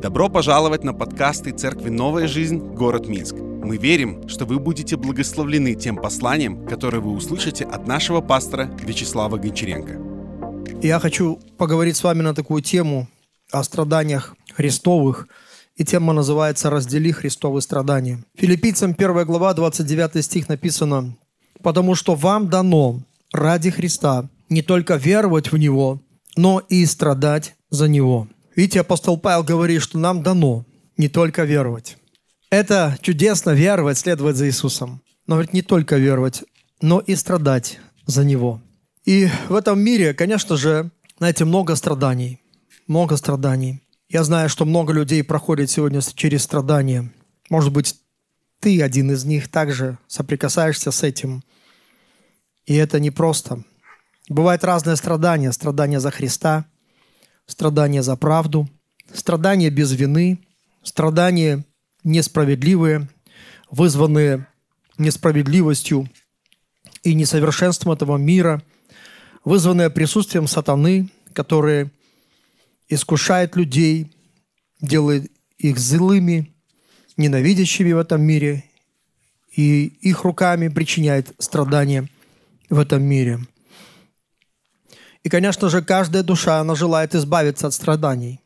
Добро пожаловать на подкасты Церкви «Новая жизнь», город Минск. Мы верим, что вы будете благословлены тем посланием, которое вы услышите от нашего пастора Вячеслава Гончаренко. Я хочу поговорить с вами на такую тему о страданиях Христовых. И тема называется «Раздели Христовы страдания». Филиппийцам 1 глава, 29 стих написано: «Потому что вам дано ради Христа не только веровать в Него, но и страдать за Него». Видите, апостол Павел говорит, что нам дано не только веровать. Это чудесно веровать, следовать за Иисусом. Но ведь не только веровать, но и страдать за Него. И в этом мире, конечно же, знаете, много страданий. Много страданий. Я знаю, что много людей проходят сегодня через страдания. Может быть, ты один из них также соприкасаешься с этим. И это непросто. Бывают разные страдания. Страдания за Христа, страдания за правду, страдания без вины, страдания несправедливые, вызванные несправедливостью и несовершенством этого мира, вызванные присутствием сатаны, который искушает людей, делает их злыми, ненавидящими в этом мире, и их руками причиняет страдания в этом мире. И, конечно же, каждая душа, она желает избавиться от страданий,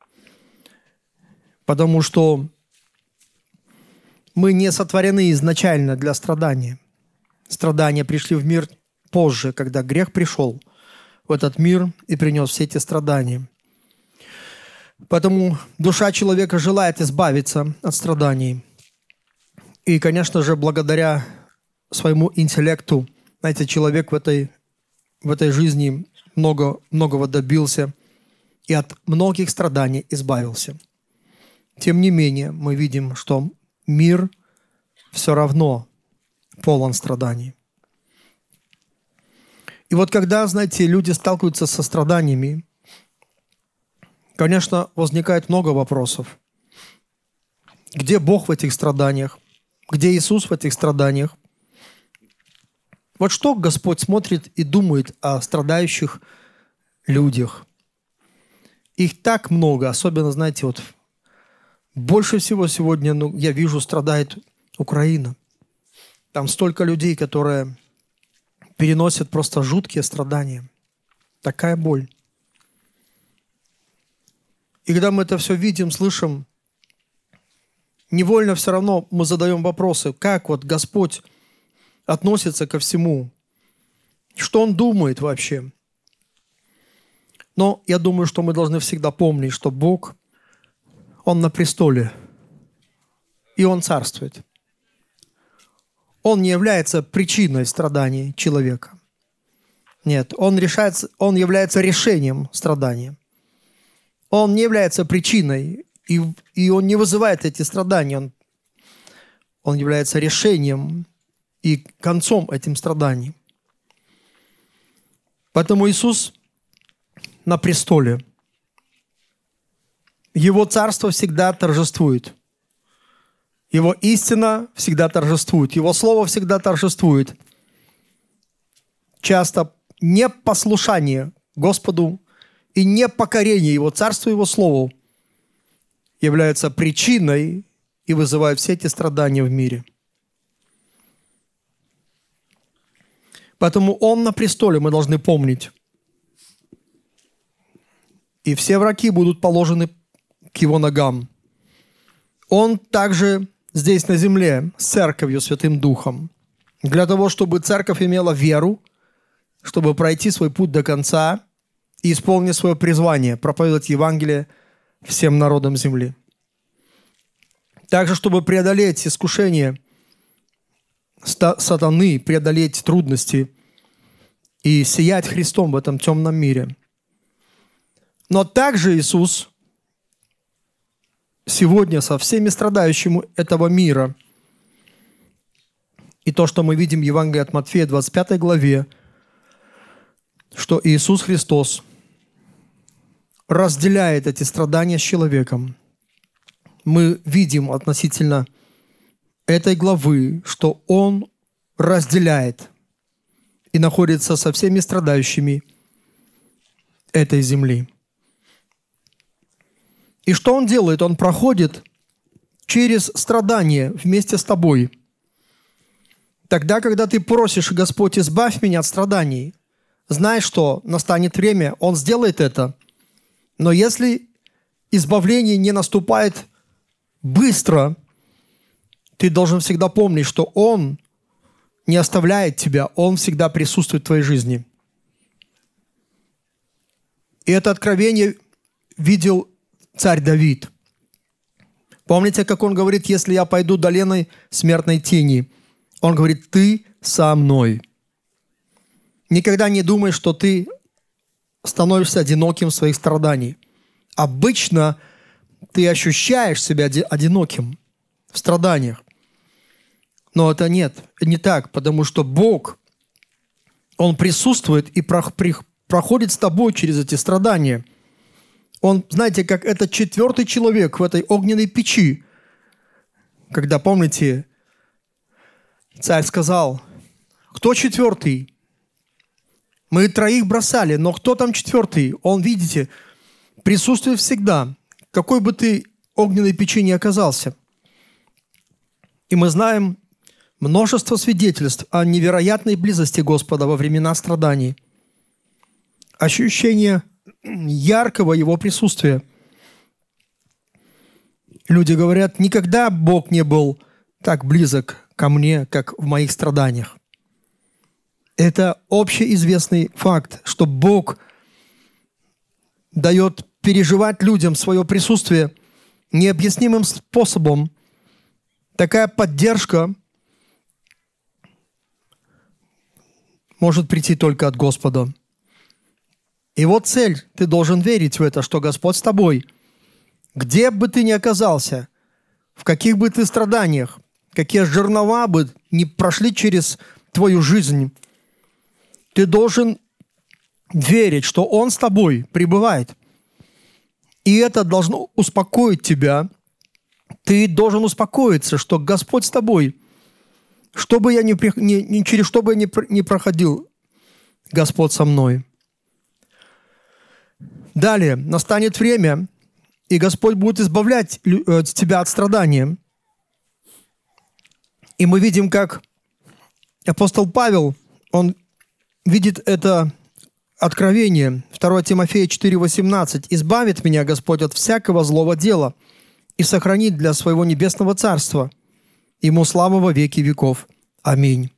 потому что мы не сотворены изначально для страдания. Страдания пришли в мир позже, когда грех пришел в этот мир и принес все эти страдания. Поэтому душа человека желает избавиться от страданий. И, конечно же, благодаря своему интеллекту, знаете, человек в этой жизни многого добился и от многих страданий избавился. Тем не менее, мы видим, что мир все равно полон страданий. И вот когда, знаете, люди сталкиваются со страданиями, конечно, возникает много вопросов. Где Бог в этих страданиях? Где Иисус в этих страданиях? Вот что Господь смотрит и думает о страдающих людях. Их так много, особенно, знаете, вот больше всего сегодня, я вижу, страдает Украина. Там столько людей, которые переносят просто жуткие страдания. Такая боль. И когда мы это все видим, слышим, невольно все равно мы задаем вопросы, как вот Господь относится ко всему, что Он думает вообще. Но я думаю, что мы должны всегда помнить, что Бог, Он на престоле, и Он царствует. Он не является причиной страданий человека. Нет, Он является решением страдания. Он не является причиной, и Он не вызывает эти страдания. Он является решением и концом этим страданий. Поэтому Иисус на престоле. Его царство всегда торжествует. Его истина всегда торжествует. Его слово всегда торжествует. Часто непослушание Господу и непокорение Его царству, Его слову являются причиной и вызывают все эти страдания в мире. Поэтому Он на престоле, мы должны помнить. И все враги будут положены к Его ногам. Он также здесь на земле с церковью, Святым Духом. Для того, чтобы церковь имела веру, чтобы пройти свой путь до конца и исполнить свое призвание, проповедовать Евангелие всем народам земли. Также, чтобы преодолеть искушение сатаны, преодолеть трудности и сиять Христом в этом темном мире. Но также Иисус сегодня со всеми страдающими этого мира, и то, что мы видим в Евангелии от Матфея, 25 главе, что Иисус Христос разделяет эти страдания с человеком. Мы видим относительно этой главы, что Он разделяет и находится со всеми страдающими этой земли. И что Он делает? Он проходит через страдания вместе с тобой. Тогда, когда ты просишь: Господь, избавь меня от страданий, знай, что настанет время, Он сделает это. Но если избавление не наступает быстро, ты должен всегда помнить, что Он не оставляет тебя, Он всегда присутствует в твоей жизни. И это откровение видел царь Давид. Помните, как он говорит: если я пойду долиной смертной тени, он говорит: ты со мной. Никогда не думай, что ты становишься одиноким в своих страданиях. Обычно ты ощущаешь себя одиноким в страданиях. Но это не так, потому что Бог, Он присутствует и проходит с тобой через эти страдания. Он, знаете, как этот четвертый человек в этой огненной печи. Когда, помните, царь сказал: кто четвертый? Мы троих бросали, но кто там четвертый? Он, видите, присутствует всегда, какой бы ты огненной печи ни оказался. И мы знаем множество свидетельств о невероятной близости Господа во времена страданий. Ощущение яркого Его присутствия. Люди говорят: никогда Бог не был так близок ко мне, как в моих страданиях. Это общеизвестный факт, что Бог дает переживать людям свое присутствие необъяснимым способом. Такая поддержка может прийти только от Господа. И вот цель, ты должен верить в это, что Господь с тобой. Где бы ты ни оказался, в каких бы ты страданиях, какие жернова бы ни прошли через твою жизнь, ты должен верить, что Он с тобой пребывает. И это должно успокоить тебя. Ты должен успокоиться, что Господь с тобой. Через что бы я ни проходил, Господь со мной. Далее, настанет время, и Господь будет избавлять тебя от страдания. И мы видим, как апостол Павел, он видит это откровение. 2 Тимофея 4,18. «Избавит меня Господь от всякого злого дела и сохранит для своего небесного царства. Ему слава во веки веков. Аминь».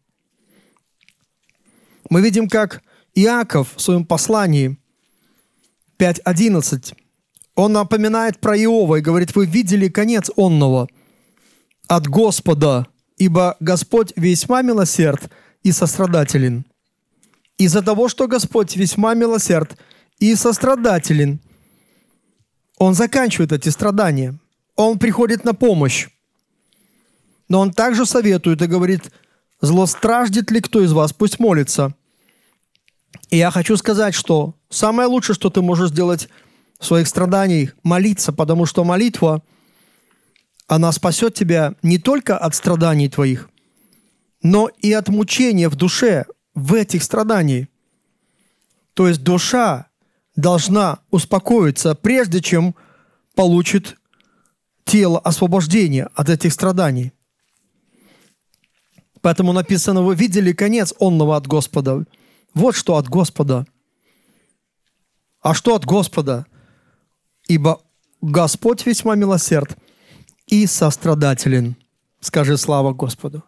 Мы видим, как Иаков в своем послании 5:11, он напоминает про Иова и говорит: «Вы видели конец онного от Господа, ибо Господь весьма милосерд и сострадателен». Из-за того, что Господь весьма милосерд и сострадателен, Он заканчивает эти страдания. Он приходит на помощь. Но Он также советует и говорит: «Злостраждет ли кто из вас, пусть молится». И я хочу сказать, что самое лучшее, что ты можешь сделать в своих страданиях, молиться, потому что молитва, она спасет тебя не только от страданий твоих, но и от мучения в душе в этих страданиях. То есть душа должна успокоиться, прежде чем получит тело освобождения от этих страданий. Поэтому написано: «Вы видели конец онного от Господа». Вот что от Господа. А что от Господа? «Ибо Господь весьма милосерд и сострадателен». Скажи: слава Господу.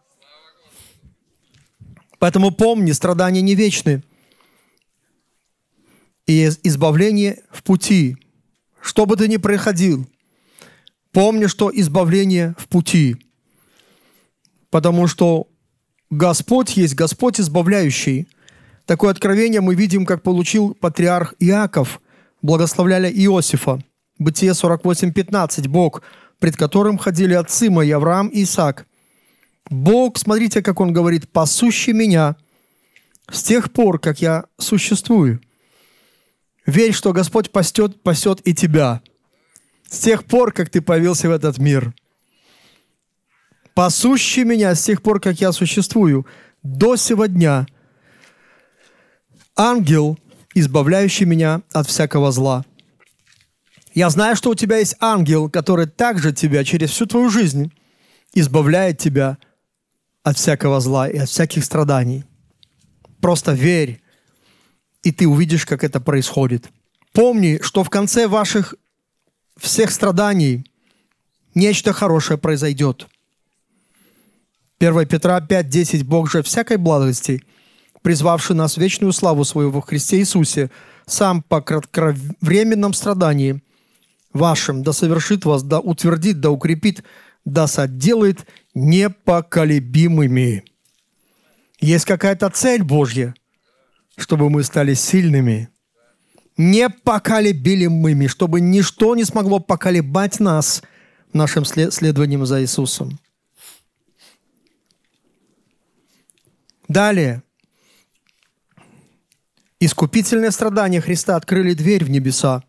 Поэтому помни, страдания не вечны. И избавление в пути. Что бы ты ни проходил, помни, что избавление в пути. Потому что Господь есть Господь избавляющий. Такое откровение мы видим, как получил патриарх Иаков, благословляя Иосифа. Бытие 48:15. Бог, пред которым ходили отцы мои, Авраам и Исаак. Бог, смотрите, как Он говорит: «Пасущий меня с тех пор, как я существую». Верь, что Господь пасет и тебя с тех пор, как ты появился в этот мир. «Пасущий меня с тех пор, как я существую, до сего дня. Ангел, избавляющий меня от всякого зла». Я знаю, что у тебя есть ангел, который также тебя через всю твою жизнь избавляет тебя от всякого зла и от всяких страданий. Просто верь, и ты увидишь, как это происходит. Помни, что в конце ваших всех страданий нечто хорошее произойдет. 1 Петра 5:10. Бог же всякой благости, призвавший нас в вечную славу свою во Христе Иисусе, сам по кратковременном страдании вашим да совершит вас, да утвердит, да укрепит, да соделает непоколебимыми. Есть какая-то цель Божья, чтобы мы стали сильными, непоколебимыми, чтобы ничто не смогло поколебать нас нашим следованием за Иисусом. Далее. Искупительные страдания Христа открыли дверь в небеса.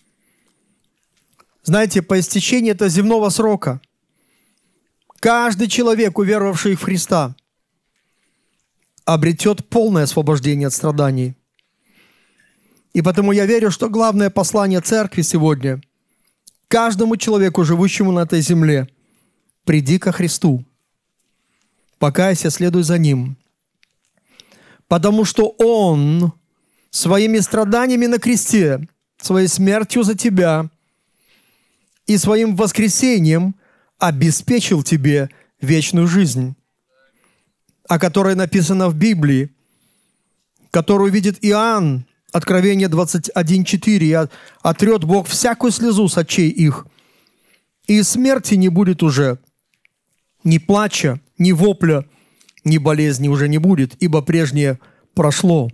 Знаете, по истечении этого земного срока каждый человек, уверовавший в Христа, обретет полное освобождение от страданий. И потому я верю, что главное послание Церкви сегодня каждому человеку, живущему на этой земле: приди ко Христу, покайся, следуй за Ним. Потому что Он своими страданиями на кресте, своей смертью за тебя и своим воскресением обеспечил тебе вечную жизнь, о которой написано в Библии, которую видит Иоанн, Откровение 21:4. «Отрет Бог всякую слезу с очей их, и смерти не будет уже, ни плача, ни вопля, ни болезни уже не будет, ибо прежнее прошло».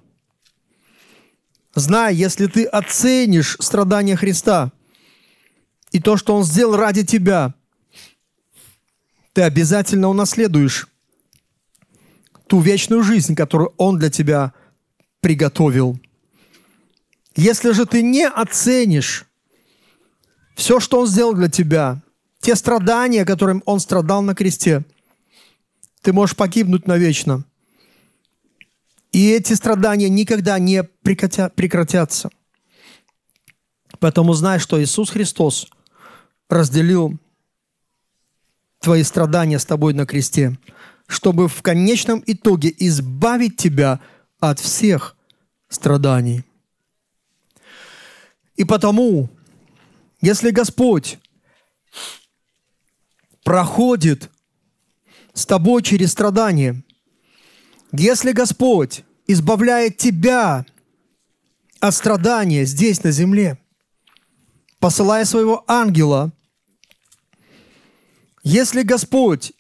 Знай, если ты оценишь страдания Христа и то, что Он сделал ради тебя, ты обязательно унаследуешь ту вечную жизнь, которую Он для тебя приготовил. Если же ты не оценишь все, что Он сделал для тебя, те страдания, которым Он страдал на кресте, ты можешь погибнуть навечно. И эти страдания никогда не прекратятся. Поэтому знай, что Иисус Христос разделил твои страдания с тобой на кресте, чтобы в конечном итоге избавить тебя от всех страданий. И потому, если Господь проходит с тобой через страдания, если Господь избавляет тебя от страдания здесь, на земле, посылая своего ангела, если Господь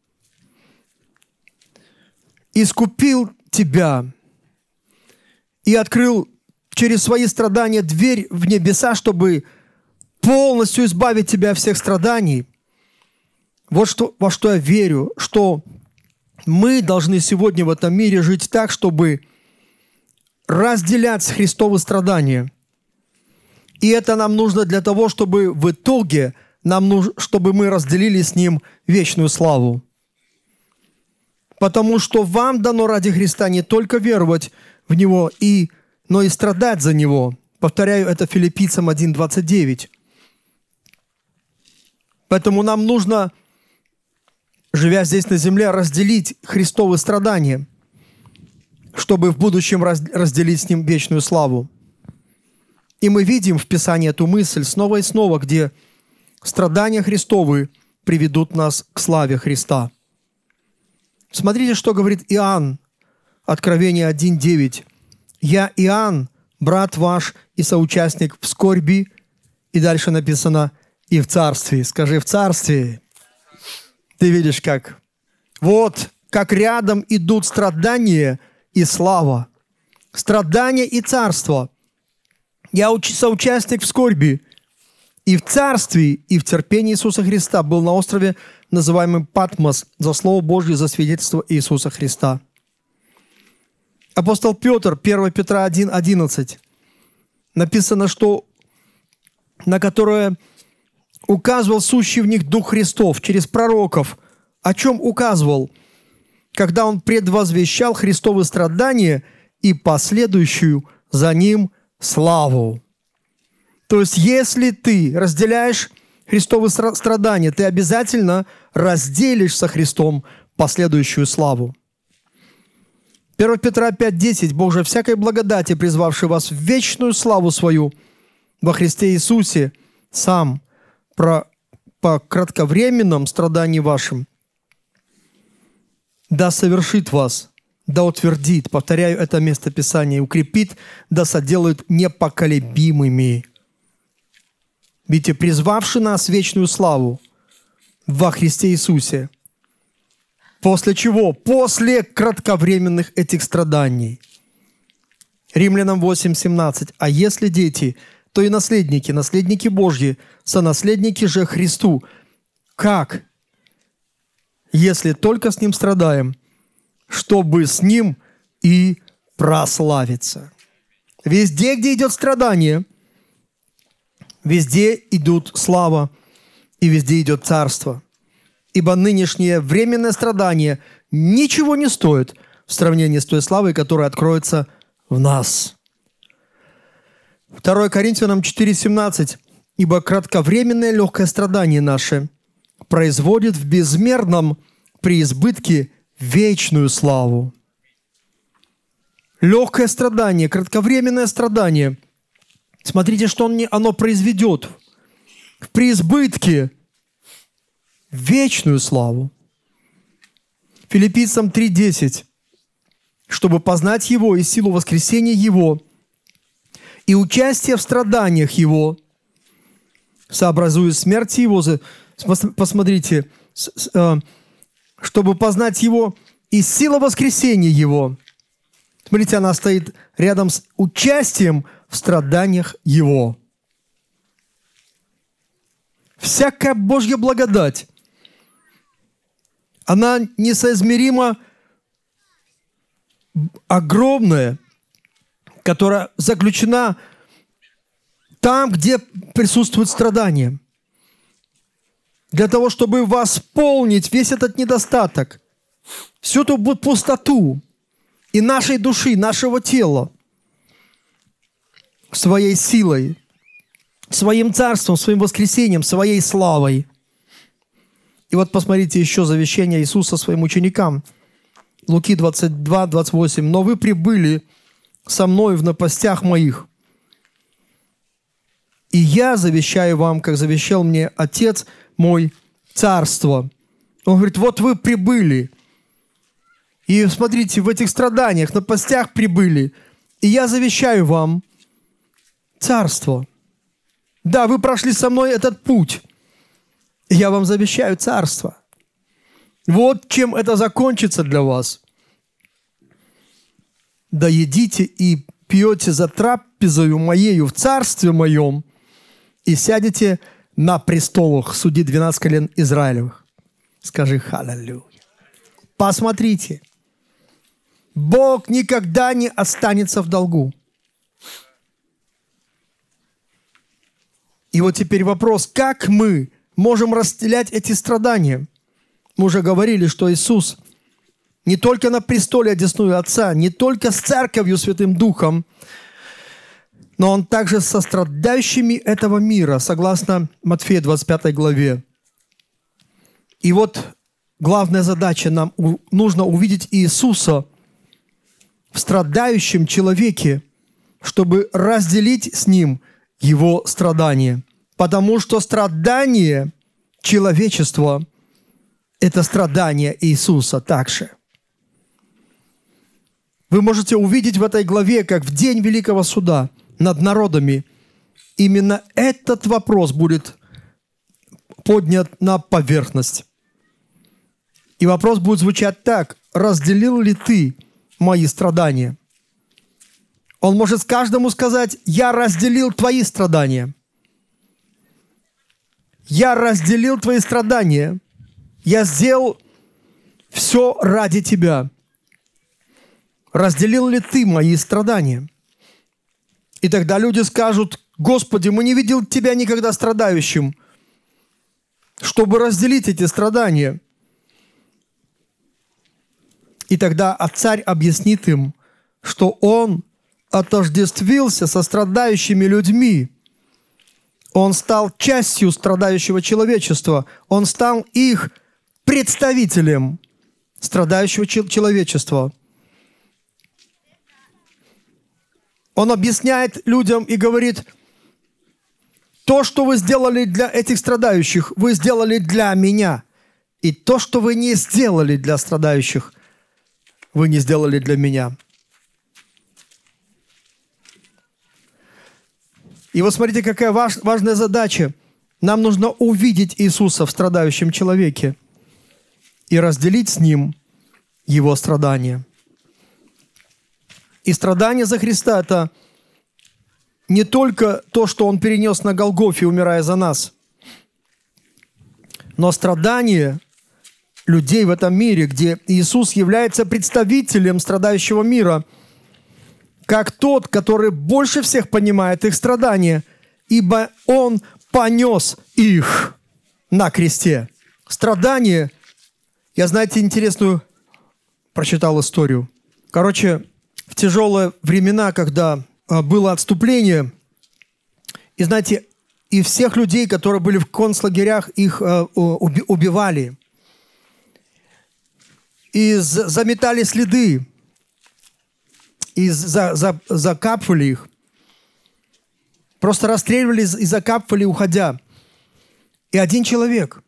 искупил тебя и открыл через свои страдания дверь в небеса, чтобы полностью избавить тебя от всех страданий, вот что, во что я верю, что мы должны сегодня в этом мире жить так, чтобы разделять Христовы страдания. И это нам нужно для того, чтобы в итоге чтобы мы разделили с Ним вечную славу. Потому что вам дано ради Христа не только веровать в Него, но и страдать за Него. Повторяю, это Филиппийцам 1:29. Поэтому нам нужно, живя здесь на земле, разделить Христовы страдания, чтобы в будущем разделить с Ним вечную славу. И мы видим в Писании эту мысль снова и снова, где страдания Христовы приведут нас к славе Христа. Смотрите, что говорит Иоанн, Откровение 1:9. «Я, Иоанн, брат ваш и соучастник в скорби». И дальше написано «и в царстве». Скажи «в царстве». Ты видишь, как? Вот, как рядом идут страдания и слава. Страдания и царство. Я соучастник в скорби. И в царстве, и в терпении Иисуса Христа был на острове, называемом Патмос, за Слово Божье, за свидетельство Иисуса Христа. Апостол Петр, 1 Петра 1:11, написано, что на которое указывал сущий в них Дух Христов через пророков. О чем указывал? Когда Он предвозвещал Христовы страдания и последующую за Ним славу. То есть, если ты разделяешь Христовы страдания, ты обязательно разделишь со Христом последующую славу. 1 Петра 5:10. «Бог же всякой благодати, призвавший вас в вечную славу свою во Христе Иисусе, сам по кратковременном страдании вашим, да совершит вас, да утвердит», повторяю это место Писания, «укрепит, да соделает непоколебимыми». Видите, призвавший нас в вечную славу во Христе Иисусе. После чего? После кратковременных этих страданий. Римлянам 8:17. «А если дети, то и наследники, наследники Божьи, сонаследники же Христу. Как? Если только с Ним страдаем, чтобы с Ним и прославиться». Везде, где идет страдание, везде идут слава, и везде идет царство. Ибо нынешнее временное страдание ничего не стоит в сравнении с той славой, которая откроется в нас. 2 Коринфянам 4:17. «Ибо кратковременное легкое страдание наше производит в безмерном преизбытке вечную славу». Легкое страдание, кратковременное страдание. Смотрите, что оно произведет в преизбытке вечную славу. Филиппийцам 3:10. «Чтобы познать Его и силу воскресения Его, и участие в страданиях Его, сообразуя смерти Его». Посмотрите, чтобы познать Его и сила воскресения Его. Смотрите, она стоит рядом с участием в страданиях Его. Всякая Божья благодать, она несоизмеримо огромная, которая заключена там, где присутствует страдание. Для того, чтобы восполнить весь этот недостаток, всю эту пустоту и нашей души, нашего тела, своей силой, своим царством, своим воскресением, своей славой. И вот посмотрите еще завещание Иисуса своим ученикам. Луки 22:28. «Но вы прибыли со мной в напастях моих, и я завещаю вам, как завещал мне Отец мой, царство». Он говорит, вот вы прибыли. И смотрите, в этих страданиях, напастях прибыли. И я завещаю вам царство. Да, вы прошли со мной этот путь. И я вам завещаю царство. Вот чем это закончится для вас. «Да едите и пьете за трапезою моею в царстве моем, и сядете на престолах судить 12 колен Израилевых». Скажи «Халлелуя». Посмотрите. Бог никогда не останется в долгу. И вот теперь вопрос, как мы можем разделять эти страдания? Мы уже говорили, что Иисус не только на престоле одесную Отца, не только с Церковью, Святым Духом, но Он также со страдающими этого мира, согласно Матфея 25 главе. И вот главная задача, нам нужно увидеть Иисуса в страдающем человеке, чтобы разделить с Ним Его страдания. Потому что страдание человечества – это страдание Иисуса также. Вы можете увидеть в этой главе, как в день Великого Суда над народами именно этот вопрос будет поднят на поверхность. И вопрос будет звучать так: разделил ли ты мои страдания? Он может каждому сказать: я разделил твои страдания. Я разделил твои страдания. Я сделал все ради тебя. Разделил ли ты мои страдания? И тогда люди скажут: Господи, мы не видели тебя никогда страдающим, чтобы разделить эти страдания. И тогда царь объяснит им, что он отождествился со страдающими людьми, Он стал частью страдающего человечества. Он стал их представителем страдающего человечества. Он объясняет людям и говорит: то, что вы сделали для этих страдающих, вы сделали для меня. И то, что вы не сделали для страдающих, вы не сделали для меня. И вот смотрите, какая важная задача. Нам нужно увидеть Иисуса в страдающем человеке и разделить с Ним Его страдания. И страдания за Христа – это не только то, что Он перенес на Голгофе, умирая за нас, но страдания людей в этом мире, где Иисус является представителем страдающего мира, как тот, который больше всех понимает их страдания, ибо Он понес их на кресте. Страдания, я, знаете, интересную прочитал историю. Короче, в тяжелые времена, когда было отступление, и, знаете, и всех людей, которые были в концлагерях, их убивали. И заметали следы, и закапывали их. Просто расстреливали и закапывали, уходя. И один человек,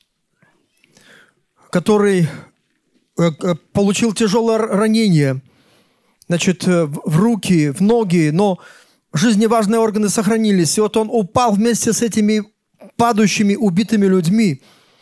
который получил тяжелое ранение, значит, в руки, в ноги, но жизненно органы сохранились. И вот он упал вместе с этими падающими, убитыми людьми.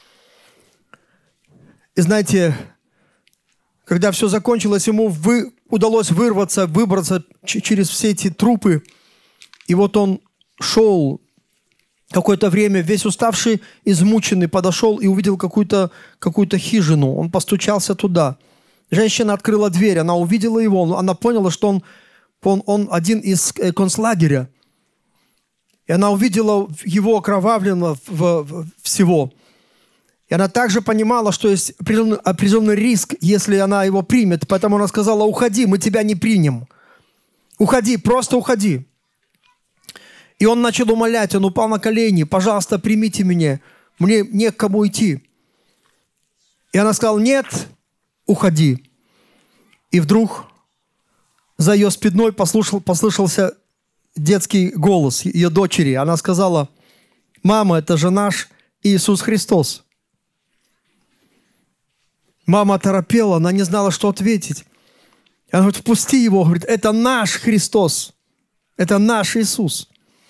И знаете, когда все закончилось, ему удалось выбраться через все эти трупы. И вот он шел какое-то время, весь уставший, измученный, подошел и увидел какую-то хижину. Он постучался туда. Женщина открыла дверь, она увидела его, она поняла, что он один из концлагеря. И она увидела его окровавленного всего. И она также понимала, что есть определенный риск, если она его примет. Поэтому она сказала: уходи, мы тебя не примем. Уходи, просто уходи. И он начал умолять, он упал на колени: пожалуйста, примите меня, мне не к кому идти. И она сказала: нет, уходи. И вдруг за ее спиной послышался детский голос ее дочери. Она сказала: мама, это же наш Иисус Христос. Мама оторопела, она не знала, что ответить. Она говорит: впусти его. Говорит: это наш Христос. Это наш Иисус.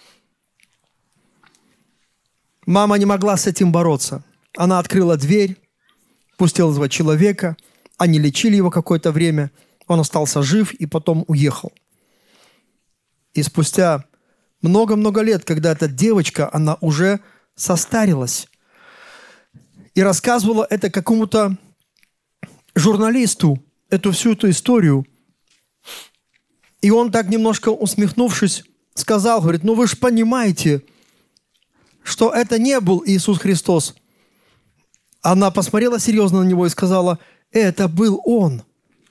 Мама не могла с этим бороться. Она открыла дверь, пустила этого человека. Они лечили его какое-то время. Он остался жив и потом уехал. И спустя много-много лет, когда эта девочка, она уже состарилась и рассказывала это какому-то журналисту, всю эту историю. И он так немножко усмехнувшись сказал, говорит: ну вы же понимаете, что это не был Иисус Христос. Она посмотрела серьезно на него и сказала: это был Он.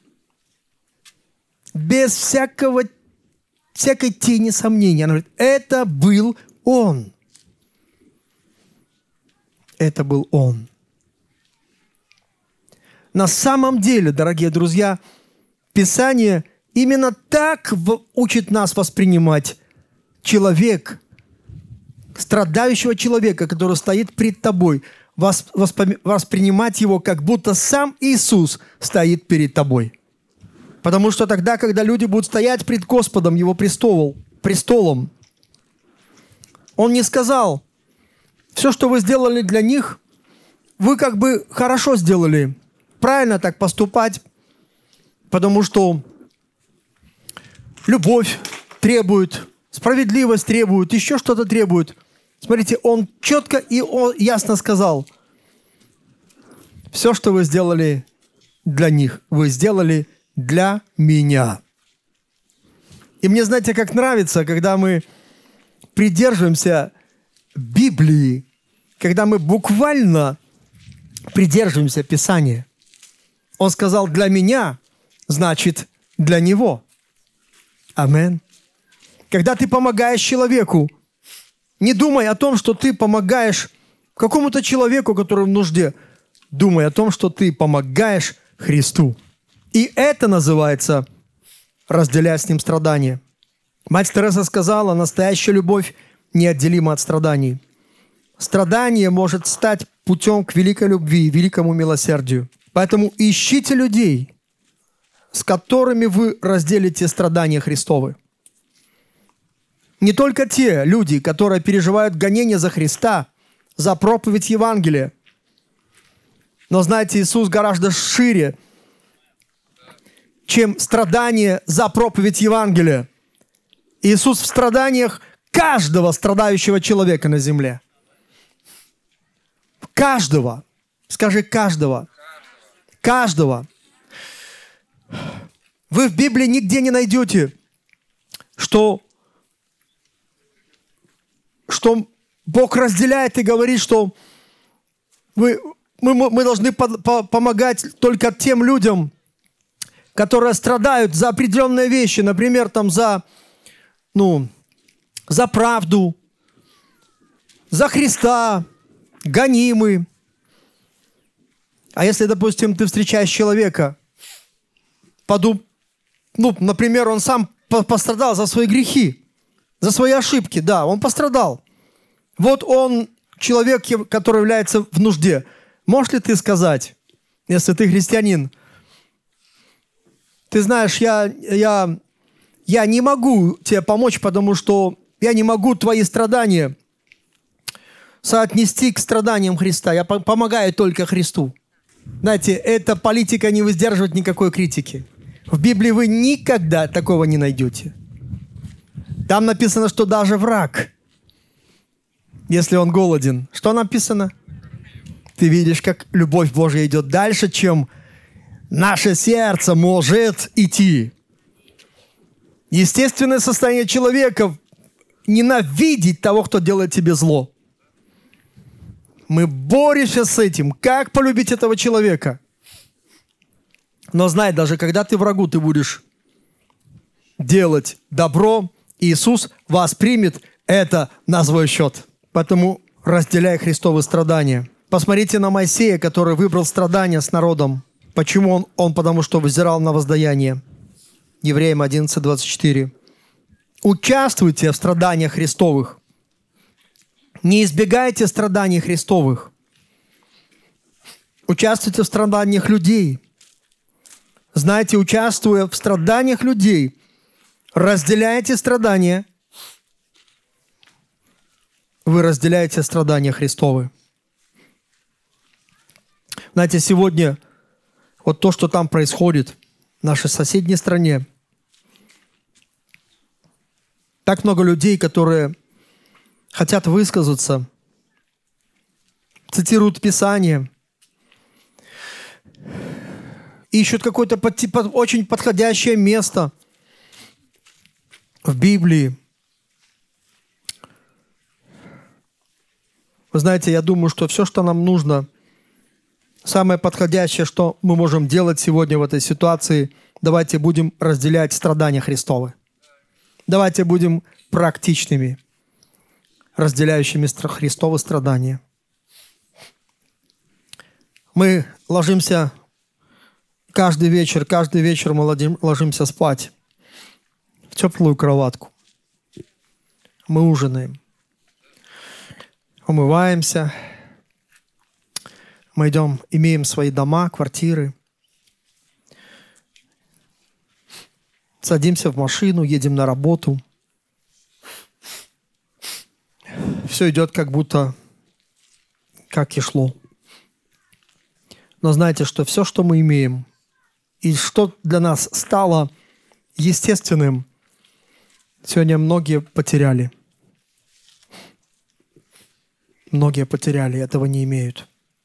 Без всякой тени сомнения. Она говорит: это был Он. Это был Он. На самом деле, дорогие друзья, Писание именно так учит нас воспринимать человека, страдающего человека, который стоит пред тобой, воспринимать его, как будто сам Иисус стоит перед тобой. Потому что тогда, когда люди будут стоять пред Господом, Его престолом, Он не сказал: все, что вы сделали для них, вы как бы хорошо сделали, правильно так поступать, потому что любовь требует, справедливость требует, еще что-то требует. Смотрите, Он четко и ясно сказал: все, что вы сделали для них, вы сделали для меня. И мне, знаете, как нравится, когда мы придерживаемся Библии, когда мы буквально придерживаемся Писания. Он сказал: для меня, значит, для него. Амин. Когда ты помогаешь человеку, Не думай о том, что ты помогаешь какому-то человеку, который в нужде. Думай о том, что ты помогаешь Христу. И это называется разделять с Ним страдания. Мать Тереза сказала, настоящая любовь неотделима от страданий. Страдание может стать путем к великой любви, великому милосердию. Поэтому ищите людей, с которыми вы разделите страдания Христовы. Не только те люди, которые переживают гонения за Христа, за проповедь Евангелия. Но знаете, Иисус гораздо шире, чем страдания за проповедь Евангелия. Иисус в страданиях каждого страдающего человека на земле. Каждого. Скажи, каждого. Каждого. Вы в Библии нигде не найдете, что Бог разделяет и говорит, что мы должны помогать только тем людям, которые страдают за определенные вещи, например, там за правду, за Христа, гонимы. А если, допустим, ты встречаешь человека, например, он сам пострадал за свои грехи, за свои ошибки, да, он пострадал. Вот он человек, который является в нужде. Можешь ли ты сказать, если ты христианин, ты знаешь, я не могу тебе помочь, потому что я не могу твои страдания соотнести к страданиям Христа. Я помогаю только Христу. Знаете, эта политика не выдерживает никакой критики. В Библии вы никогда такого не найдете. Там написано, что даже враг, если он голоден, что написано? Ты видишь, как любовь Божья идет дальше, чем наше сердце может идти. Естественное состояние человека – ненавидеть того, кто делает тебе зло. Мы боремся с этим. Как полюбить этого человека? Но знай, даже когда ты врагу, ты будешь делать добро, Иисус воспримет это на свой счет. Поэтому разделяй Христовы страдания. Посмотрите на Моисея, который выбрал страдания с народом. Почему он? Потому что взирал на воздаяние. Евреям 11:24. Участвуйте в страданиях Христовых. Не избегайте страданий Христовых. Участвуйте в страданиях людей. Знаете, участвуя в страданиях людей, разделяйте страдания. Вы разделяете страдания Христовы. Знаете, сегодня вот то, что там происходит в нашей соседней стране, так много людей, которые хотят высказаться, цитируют Писание, ищут какое-то очень подходящее место в Библии. Вы знаете, я думаю, что все, что нам нужно, самое подходящее, что мы можем делать сегодня в этой ситуации, давайте будем разделять страдания Христовы. Давайте будем практичными, разделяющими Христовы страдания. Мы ложимся каждый вечер мы ложимся спать в теплую кроватку. Мы ужинаем, умываемся, мы имеем свои дома, квартиры, садимся в машину, едем на работу. Все идет как будто, как и шло. Но знаете, что все, что мы имеем, и что для нас стало естественным, сегодня многие потеряли. Многие потеряли, этого не имеют.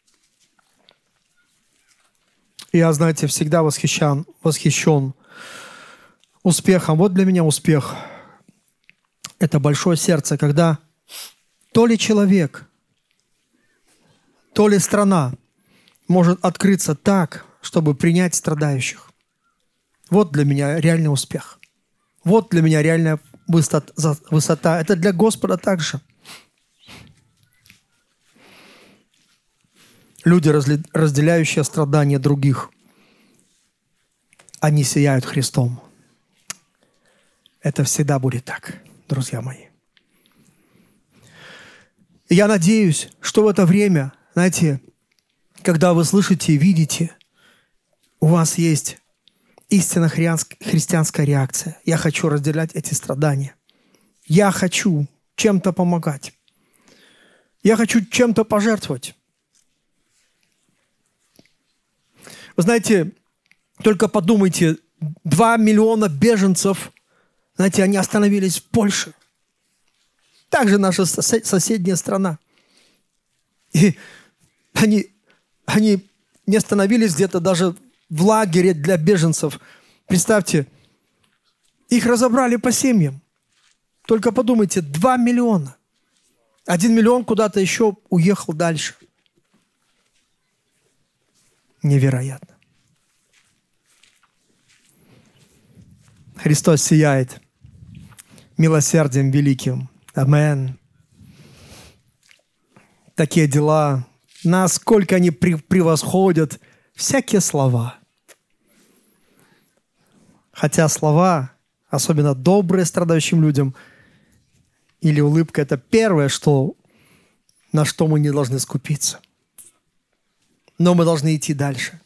Я, знаете, всегда восхищен успехом. Вот для меня успех – это большое сердце, когда то ли человек, то ли страна может открыться так, чтобы принять страдающих. Вот для меня реальный успех. Вот для меня реальная высота. Это для Господа также. люди, разделяющие страдания других, они сияют Христом. Это всегда будет так, друзья мои. И я надеюсь, что в это время, знаете, когда вы слышите и видите, у вас есть истинно христианская реакция. Я хочу разделять эти страдания. Я хочу чем-то помогать. Я хочу чем-то пожертвовать. Вы знаете, только подумайте, 2 миллиона беженцев, знаете, они остановились в Польше. Также наша соседняя страна. И они не остановились где-то даже в лагере для беженцев. Представьте, их разобрали по семьям. Только подумайте, 2 миллиона. 1 миллион куда-то еще уехал дальше. Невероятно. Христос сияет милосердием великим. Амен. Такие дела, насколько они превосходят всякие слова. Хотя слова, особенно добрые страдающим людям, или улыбка – это первое, на что мы не должны скупиться. Но мы должны идти дальше.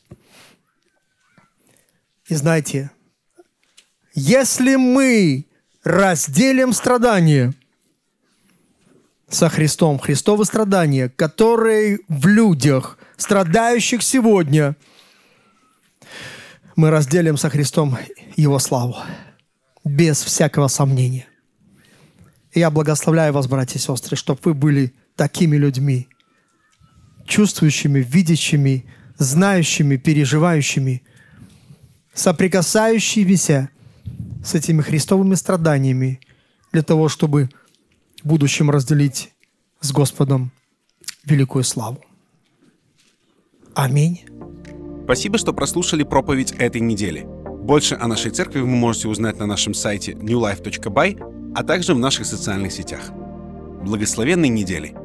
И знаете, если мы разделим страдания со Христом, Христовы страдания, которые в людях, страдающих сегодня, мы разделим со Христом Его славу, без всякого сомнения. И я благословляю вас, братья и сестры, чтобы вы были такими людьми, чувствующими, видящими, знающими, переживающими, соприкасающимися с этими христовыми страданиями для того, чтобы в будущем разделить с Господом великую славу. Аминь. Спасибо, что прослушали проповедь этой недели. Больше о нашей церкви вы можете узнать на нашем сайте newlife.by, а также в наших социальных сетях. Благословенной недели!